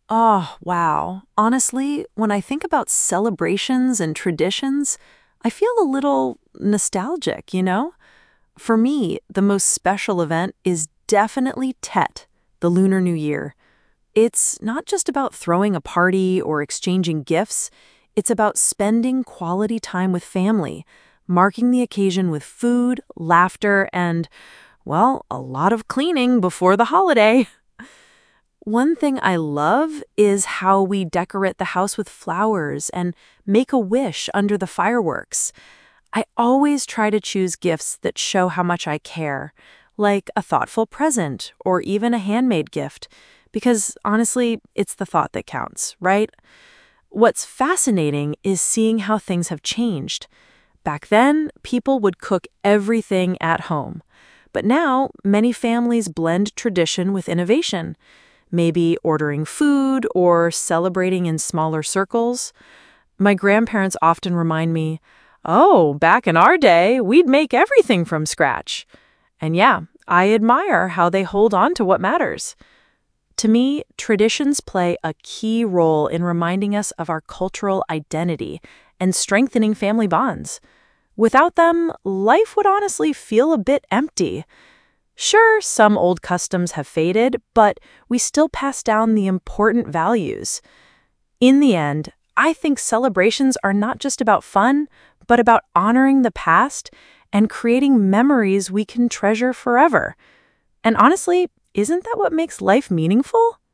Oh, wow. Honestly, when I think about celebrations and traditions, I feel a little nostalgic. For me, the most special event is definitely Tet, the Lunar New Year. It's not just about throwing a party or exchanging gifts, it's about spending quality time with family, marking the occasion with food, laughter, and, well, a lot of cleaning before the holiday. One thing I love is how we decorate the house with flowers and make a wish under the fireworks. I always try to choose gifts that show how much I care, like a thoughtful present or even a handmade gift, because honestly, it's the thought that counts, right? What's fascinating is seeing how things have changed. Back then, people would cook everything at home. But now, many families blend tradition with innovation, maybe ordering food or celebrating in smaller circles. My grandparents often remind me, oh, back in our day, we'd make everything from scratch. And yeah, I admire how they hold on to what matters. To me, traditions play a key role in reminding us of our cultural identity and strengthening family bonds. Without them, life would honestly feel a bit empty. Sure, some old customs have faded, but we still pass down the important values. In the end, I think celebrations are not just about fun, but about honoring the past and creating memories we can treasure forever. And honestly, isn't that what makes life meaningful?